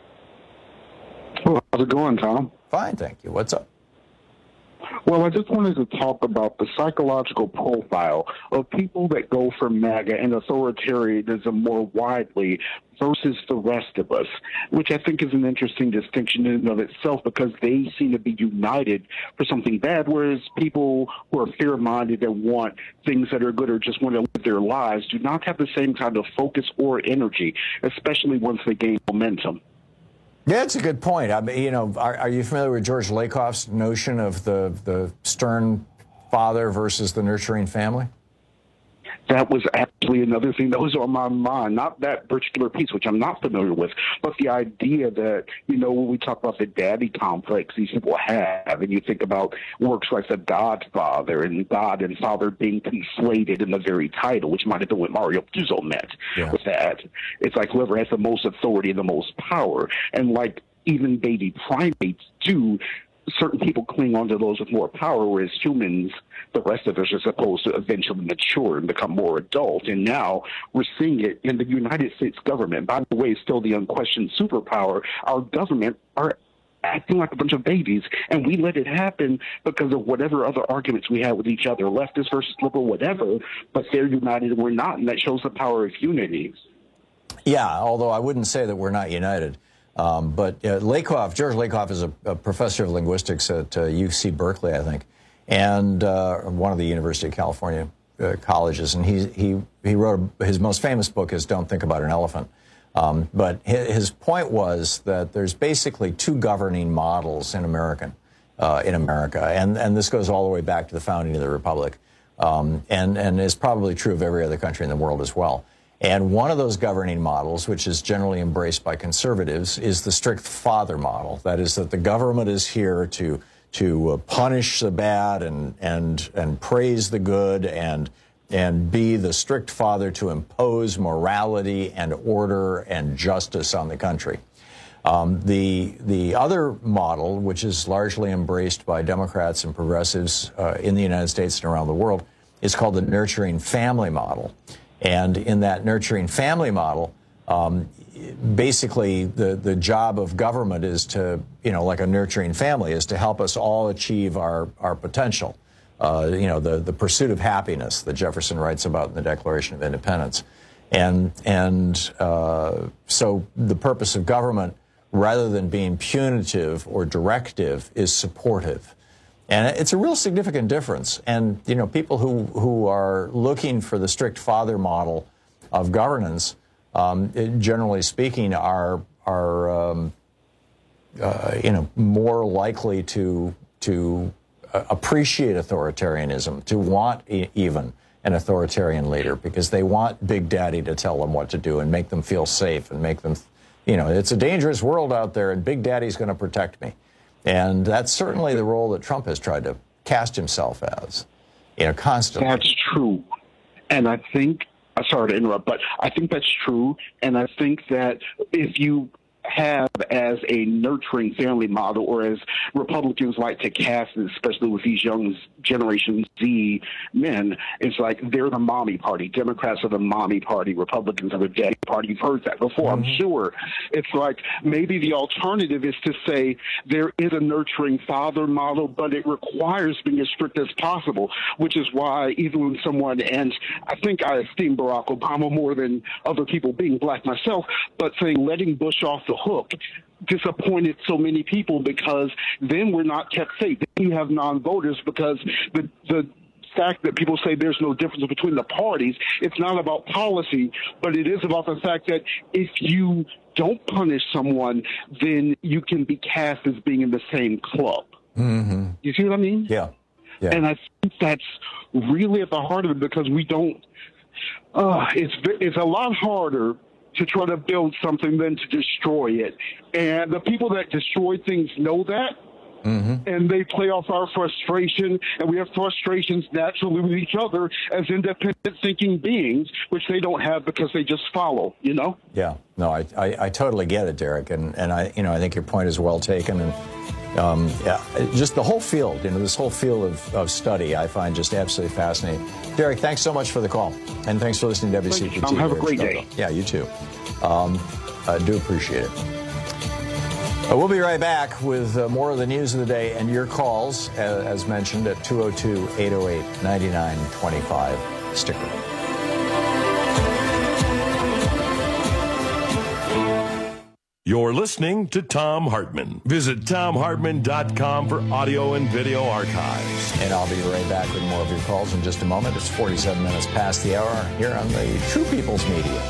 Well, how's it going, Tom? Fine, thank you. What's up? Well, I just wanted to talk about the psychological profile of people that go for MAGA and authoritarianism more widely versus the rest of us, which I think is an interesting distinction in and of itself, because they seem to be united for something bad, whereas people who are fair-minded and want things that are good or just want to live their lives do not have the same kind of focus or energy, especially once they gain momentum. Yeah, it's a good point. I mean, you know, are you familiar with George Lakoff's notion of the stern father versus the nurturing family? That was actually another thing that was on my mind. Not that particular piece, which I'm not familiar with, but the idea that, you know, when we talk about the daddy complex these people have, and you think about works like The Godfather and God and Father being conflated in the very title, which might have been what Mario Puzo meant with that. It's like whoever has the most authority and the most power. And like even baby primates do, certain people cling on to those with more power, whereas humans, the rest of us, are supposed to eventually mature and become more adult. And now we're seeing it in the United States government. By the way, still the unquestioned superpower. Our government are acting like a bunch of babies, and we let it happen because of whatever other arguments we had with each other, leftist versus liberal, whatever, but they're united and we're not, and that shows the power of unity. Yeah, although I wouldn't say that we're not united. But George Lakoff is a professor of linguistics at UC Berkeley, I think, and one of the University of California colleges. And he wrote his most famous book is Don't Think About an Elephant. But his point was that there's basically two governing models in America. in America. And this goes all the way back to the founding of the Republic, and is probably true of every other country in the world as well. And one of those governing models, which is generally embraced by conservatives, is the strict father model. That is, that the government is here to punish the bad and praise the good and be the strict father to impose morality and order and justice on the country. The other model, which is largely embraced by Democrats and progressives in the United States and around the world, is called the nurturing family model. And in that nurturing family model, basically the job of government is to, like a nurturing family, is to help us all achieve our potential. The pursuit of happiness that Jefferson writes about in the Declaration of Independence. And so the purpose of government, rather than being punitive or directive, is supportive. And it's a real significant difference. And, people who are looking for the strict father model of governance, generally speaking, are more likely to appreciate authoritarianism, to want even an authoritarian leader, because they want Big Daddy to tell them what to do and make them feel safe and make them, it's a dangerous world out there and Big Daddy's going to protect me. And that's certainly the role that Trump has tried to cast himself as, constantly. That's true. And I think, sorry to interrupt, but I think that's true. And I think that if you have as a nurturing family model, or as Republicans like to cast it, especially with these young Generation Z men, it's like they're the mommy party. Democrats are the mommy party. Republicans are the daddy party. You've heard that before, I'm sure. It's like maybe the alternative is to say there is a nurturing father model, but it requires being as strict as possible, which is why even when someone, and I think I esteem Barack Obama more than other people, being black myself, but saying letting Bush off the hook disappointed so many people, because then we're not kept safe. Then you have non-voters, because the fact that people say there's no difference between the parties, it's not about policy, but it is about the fact that if you don't punish someone, then you can be cast as being in the same club. Mm-hmm. You see what I mean? Yeah. And I think that's really at the heart of it, because we don't it's a lot harder to try to build something than to destroy it. And the people that destroy things know that. Mm-hmm. And they play off our frustration, and we have frustrations naturally with each other as independent thinking beings, which they don't have because they just follow, Yeah, no, I totally get it, Derek, and I think your point is well taken, and just the whole field, this whole field of study, I find just absolutely fascinating. Derek, thanks so much for the call, and thanks for listening to WCPT. Have a great day. Yeah, you too. I do appreciate it. We'll be right back with more of the news of the day and your calls, as mentioned, at 202-808-9925. Stick around. You're listening to Thom Hartmann. Visit ThomHartmann.com for audio and video archives. And I'll be right back with more of your calls in just a moment. It's 47 minutes past the hour here on the True People's Media.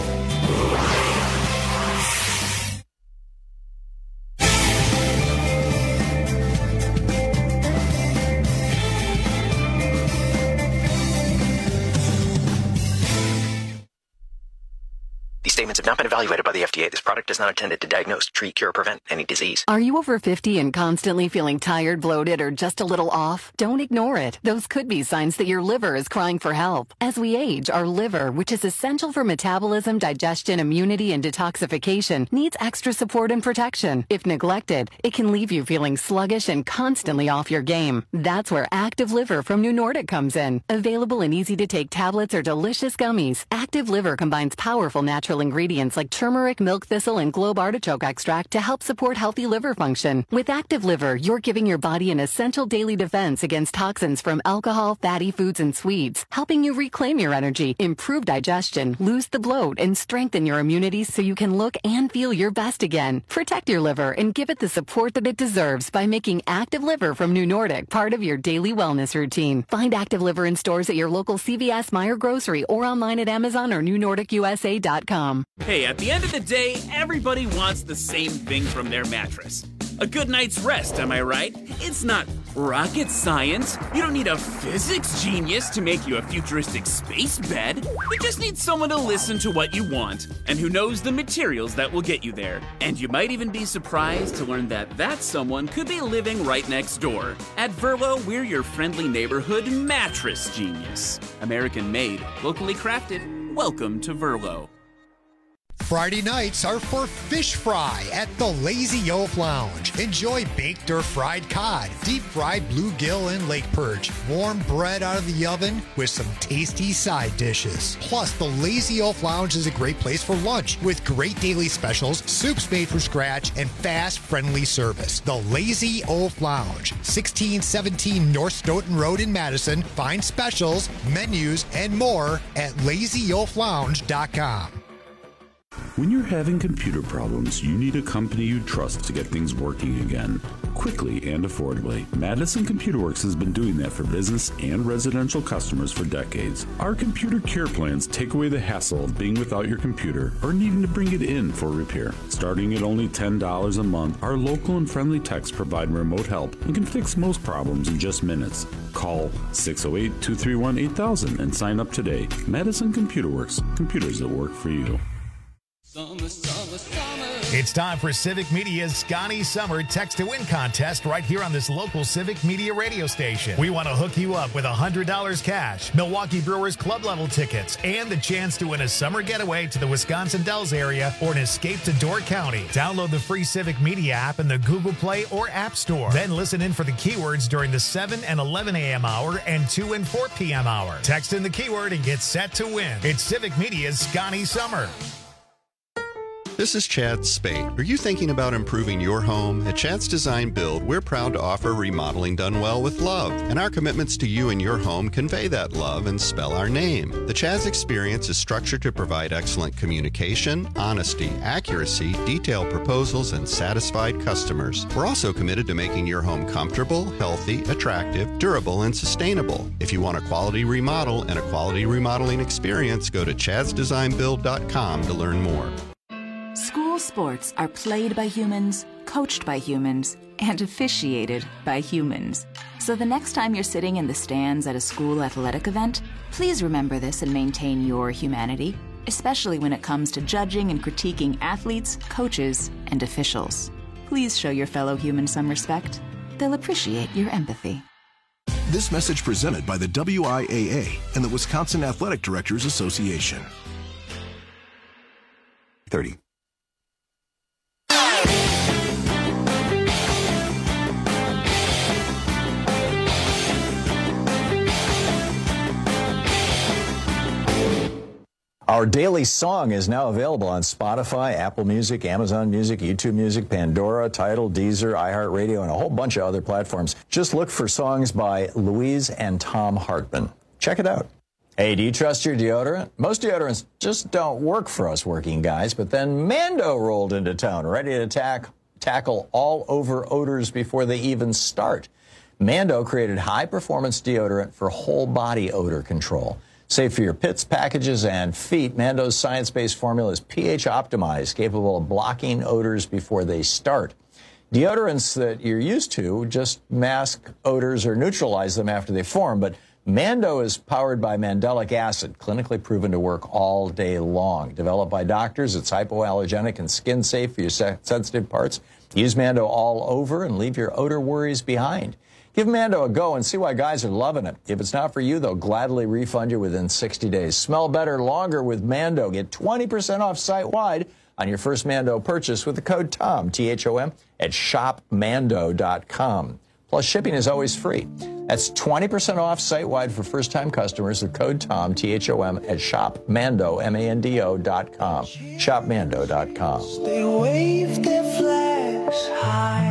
Statements have not been evaluated by the FDA. This product is not intended to diagnose, treat, cure, or prevent any disease. Are you over 50 and constantly feeling tired, bloated, or just a little off? Don't ignore it. Those could be signs that your liver is crying for help. As we age, our liver, which is essential for metabolism, digestion, immunity, and detoxification, needs extra support and protection. If neglected, it can leave you feeling sluggish and constantly off your game. That's where Active Liver from New Nordic comes in. Available in easy-to-take tablets or delicious gummies, Active Liver combines powerful natural ingredients like turmeric, milk thistle, and globe artichoke extract to help support healthy liver function. With Active Liver, you're giving your body an essential daily defense against toxins from alcohol, fatty foods, and sweets, helping you reclaim your energy, improve digestion, lose the bloat, and strengthen your immunity so you can look and feel your best again. Protect your liver and give it the support that it deserves by making Active Liver from New Nordic part of your daily wellness routine. Find Active Liver in stores at your local CVS, Meijer Grocery, or online at Amazon or NewNordicUSA.com. Hey, at the end of the day, everybody wants the same thing from their mattress. A good night's rest, am I right? It's not rocket science. You don't need a physics genius to make you a futuristic space bed. You just need someone to listen to what you want and who knows the materials that will get you there. And you might even be surprised to learn that someone could be living right next door. At Verlo, we're your friendly neighborhood mattress genius. American made, locally crafted. Welcome to Verlo. Friday nights are for fish fry at the Lazy Oaf Lounge. Enjoy baked or fried cod, deep-fried bluegill and lake perch, warm bread out of the oven with some tasty side dishes. Plus, the Lazy Oaf Lounge is a great place for lunch with great daily specials, soups made from scratch, and fast, friendly service. The Lazy Oaf Lounge, 1617 North Stoughton Road in Madison. Find specials, menus, and more at lazyoaflounge.com. When you're having computer problems, you need a company you trust to get things working again, quickly and affordably. Madison Computer Works has been doing that for business and residential customers for decades. Our computer care plans take away the hassle of being without your computer or needing to bring it in for repair. Starting at only $10 a month, our local and friendly techs provide remote help and can fix most problems in just minutes. Call 608-231-8000 and sign up today. Madison Computer Works, computers that work for you. Summer, summer, summer. It's time for Civic Media's Scotty Summer Text to Win contest right here on this local Civic Media radio station. We want to hook you up with $100 cash, Milwaukee Brewers club level tickets, and the chance to win a summer getaway to the Wisconsin Dells area or an escape to Door County. Download the free Civic Media app in the Google Play or App Store. Then listen in for the keywords during the 7 and 11 a.m. hour and 2 and 4 p.m. hour. Text in the keyword and get set to win. It's Civic Media's Scotty Summer. This is Chad Spate. Are you thinking about improving your home? At Chad's Design Build, we're proud to offer remodeling done well with love, and our commitments to you and your home convey that love and spell our name. The Chad's experience is structured to provide excellent communication, honesty, accuracy, detailed proposals, and satisfied customers. We're also committed to making your home comfortable, healthy, attractive, durable, and sustainable. If you want a quality remodel and a quality remodeling experience, go to chadsdesignbuild.com to learn more. School sports are played by humans, coached by humans, and officiated by humans. So the next time you're sitting in the stands at a school athletic event, please remember this and maintain your humanity, especially when it comes to judging and critiquing athletes, coaches, and officials. Please show your fellow humans some respect. They'll appreciate your empathy. This message presented by the WIAA and the Wisconsin Athletic Directors Association. 30. Our daily song is now available on Spotify, Apple Music, Amazon Music, YouTube Music, Pandora, Tidal, Deezer, iHeartRadio, and a whole bunch of other platforms. Just look for songs by Louise and Tom Hartman. Check it out. Hey, do you trust your deodorant? Most deodorants just don't work for us working guys, but then Mando rolled into town, ready to tackle all over odors before they even start. Mando created high-performance deodorant for whole body odor control. Safe for your pits, packages, and feet, Mando's science-based formula is pH optimized, capable of blocking odors before they start. Deodorants that you're used to just mask odors or neutralize them after they form, but Mando is powered by mandelic acid, clinically proven to work all day long. Developed by doctors, it's hypoallergenic and skin safe for your sensitive parts. Use Mando all over and leave your odor worries behind. Give Mando a go and see why guys are loving it. If it's not for you, they'll gladly refund you within 60 days. Smell better longer with Mando. Get 20% off site-wide on your first Mando purchase with the code TOM, T-H-O-M, at shopmando.com. Plus, shipping is always free. That's 20% off site-wide for first-time customers with code TOM, T-H-O-M, at shopmando, M-A-N-D-O.com. Shopmando.com. They wave their flags high.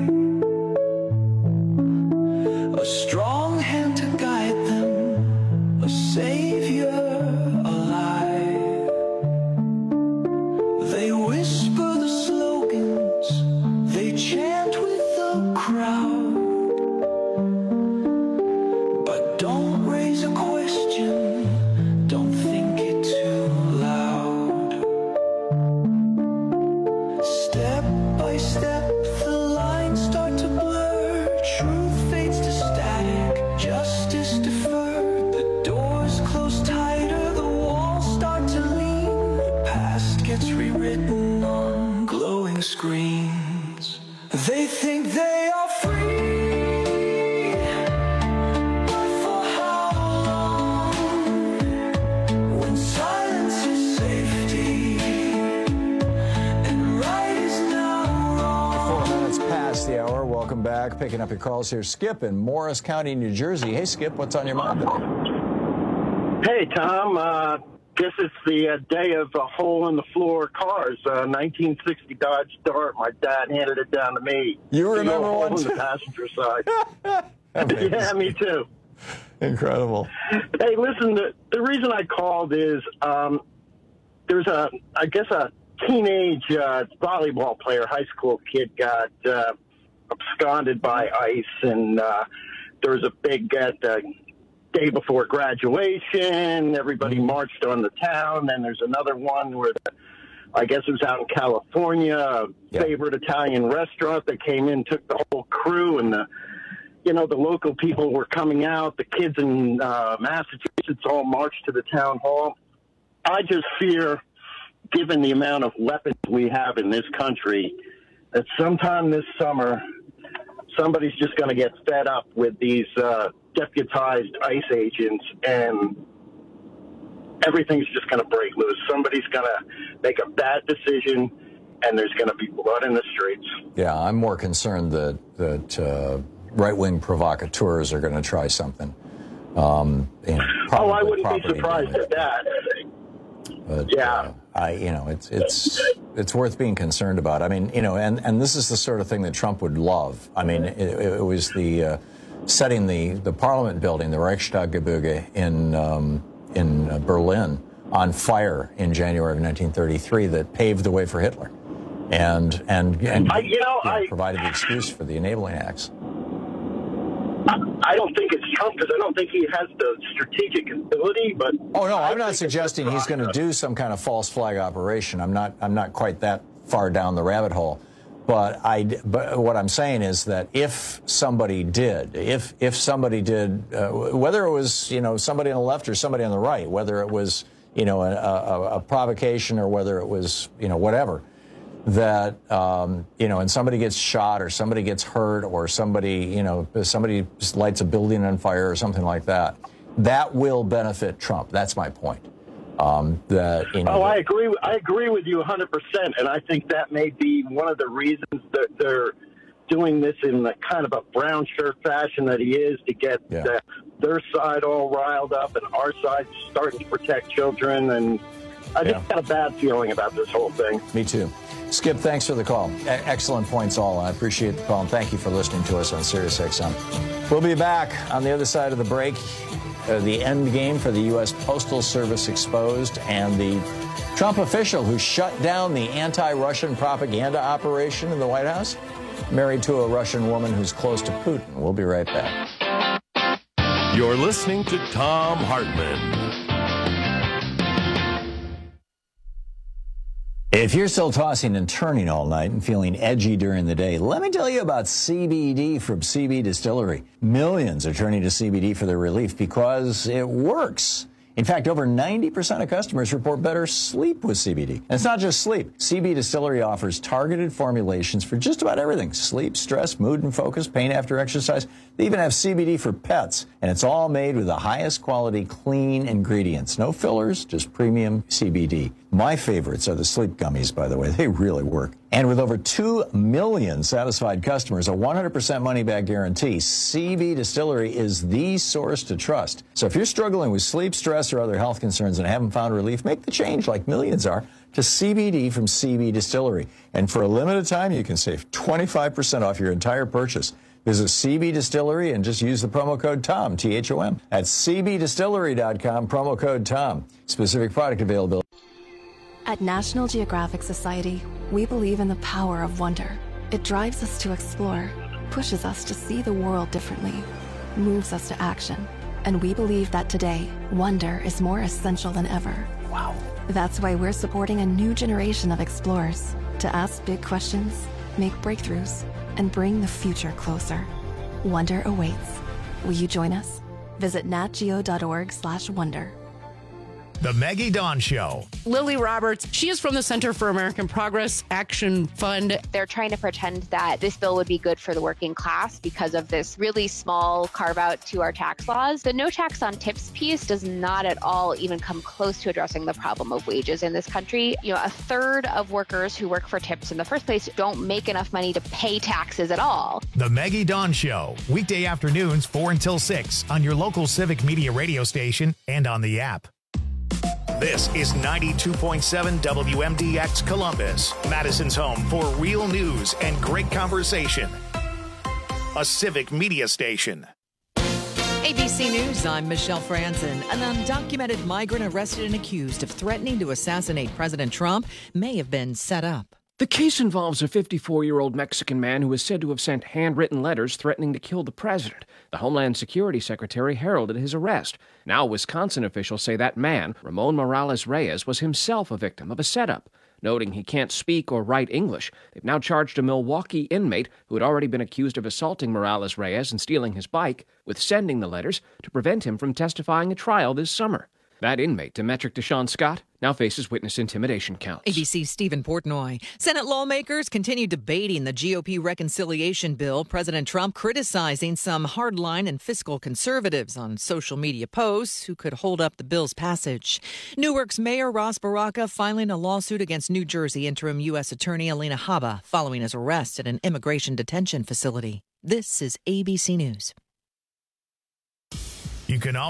A strong hand to guide them, a savior alive. They whisper the slogans, they chant with the crowd. But don't raise a question, don't think it too loud. Step by step, the light loading screens. They think they are free, but for how long? When silence is safety and right is now wrong. 4 minutes past the hour. Welcome back. Picking up your calls here. Skip in Morris County, New Jersey. Hey, Skip, what's on your mind today? Hey, Tom. Guess it's the day of hole-in-the-floor cars. 1960 Dodge Dart. My dad handed it down to me. You remember one, too? On the passenger side. Yeah, me too. Incredible. Hey, listen, the reason I called is there's a teenage volleyball player, high school kid, got absconded by ICE, and there was a big day before graduation, everybody marched on the town. Then there's another one where I guess it was out in California, a favorite Italian restaurant that came in, took the whole crew, and the local people were coming out. The kids in Massachusetts all marched to the town hall. I just fear, given the amount of weapons we have in this country, that sometime this summer, somebody's just going to get fed up with these deputized ICE agents, and everything's just going to break loose. Somebody's going to make a bad decision, and there's going to be blood in the streets. Yeah, I'm more concerned that right-wing provocateurs are going to try something. I wouldn't be surprised at that. But, yeah. It's worth being concerned about. I mean, and this is the sort of thing that Trump would love. I mean, it was the setting the Parliament building, the Reichstaggebäude in Berlin, on fire in January of 1933 that paved the way for Hitler, and provided the excuse for the enabling acts. I don't think it's Trump, because I don't think he has the strategic ability. But I'm not suggesting he's going to do some kind of false flag operation. I'm not quite that far down the rabbit hole. But what I'm saying is that if somebody did, whether it was somebody on the left or somebody on the right, whether it was a provocation or whether it was whatever, that and somebody gets shot or somebody gets hurt or somebody lights a building on fire or something like that, that will benefit Trump. That's my point. I agree with you 100%, and I think that may be one of the reasons that they're doing this in the kind of a brown shirt fashion that he is, to get their side all riled up and our side starting to protect children. And I just got a bad feeling about this whole thing. Me too. Skip, thanks for the call. Excellent points all. I appreciate the call, and thank you for listening to us on SiriusXM. We'll be back on the other side of the break. The end game for the U.S. Postal Service exposed, and the Trump official who shut down the anti-Russian propaganda operation in the White House, married to a Russian woman who's close to Putin. We'll be right back. You're listening to Thom Hartmann. If you're still tossing and turning all night and feeling edgy during the day, let me tell you about CBD from CB Distillery. Millions are turning to CBD for their relief because it works. In fact, over 90% of customers report better sleep with CBD. And it's not just sleep. CB Distillery offers targeted formulations for just about everything: sleep, stress, mood and focus, pain after exercise. They even have CBD for pets. And it's all made with the highest quality, clean ingredients. No fillers, just premium CBD. My favorites are the sleep gummies, by the way. They really work. And with over 2 million satisfied customers, a 100% money-back guarantee, CB Distillery is the source to trust. So if you're struggling with sleep, stress, or other health concerns and haven't found relief, make the change, like millions are, to CBD from CB Distillery. And for a limited time, you can save 25% off your entire purchase. Visit CB Distillery and just use the promo code TOM, T-H-O-M, at cbdistillery.com, promo code TOM. Specific product availability. At National Geographic Society, we believe in the power of wonder. It drives us to explore, pushes us to see the world differently, moves us to action. And we believe that today, wonder is more essential than ever. Wow. That's why we're supporting a new generation of explorers to ask big questions, make breakthroughs, and bring the future closer. Wonder awaits. Will you join us? Visit natgeo.org/wonder. The Maggie Dawn Show. Lily Roberts, she is from the Center for American Progress Action Fund. They're trying to pretend that this bill would be good for the working class because of this really small carve out to our tax laws. The no tax on tips piece does not at all even come close to addressing the problem of wages in this country. You know, a third of workers who work for tips in the first place don't make enough money to pay taxes at all. The Maggie Dawn Show, weekday afternoons 4 until 6 on your local Civic Media radio station and on the app. This is 92.7 WMDX Columbus, Madison's home for real news and great conversation. A Civic Media station. ABC News, I'm Michelle Franzen. An undocumented migrant arrested and accused of threatening to assassinate President Trump may have been set up. The case involves a 54-year-old Mexican man who is said to have sent handwritten letters threatening to kill the president. The Homeland Security Secretary heralded his arrest. Now Wisconsin officials say that man, Ramon Morales Reyes, was himself a victim of a setup. Noting he can't speak or write English, they've now charged a Milwaukee inmate who had already been accused of assaulting Morales Reyes and stealing his bike with sending the letters to prevent him from testifying at trial this summer. That inmate, Demetric Deshawn Scott, now faces witness intimidation counts. ABC's Stephen Portnoy. Senate lawmakers continue debating the GOP reconciliation bill. President Trump criticizing some hardline and fiscal conservatives on social media posts who could hold up the bill's passage. Newark's Mayor Ras Baraka filing a lawsuit against New Jersey interim U.S. Attorney Alina Habba following his arrest at an immigration detention facility. This is ABC News. You can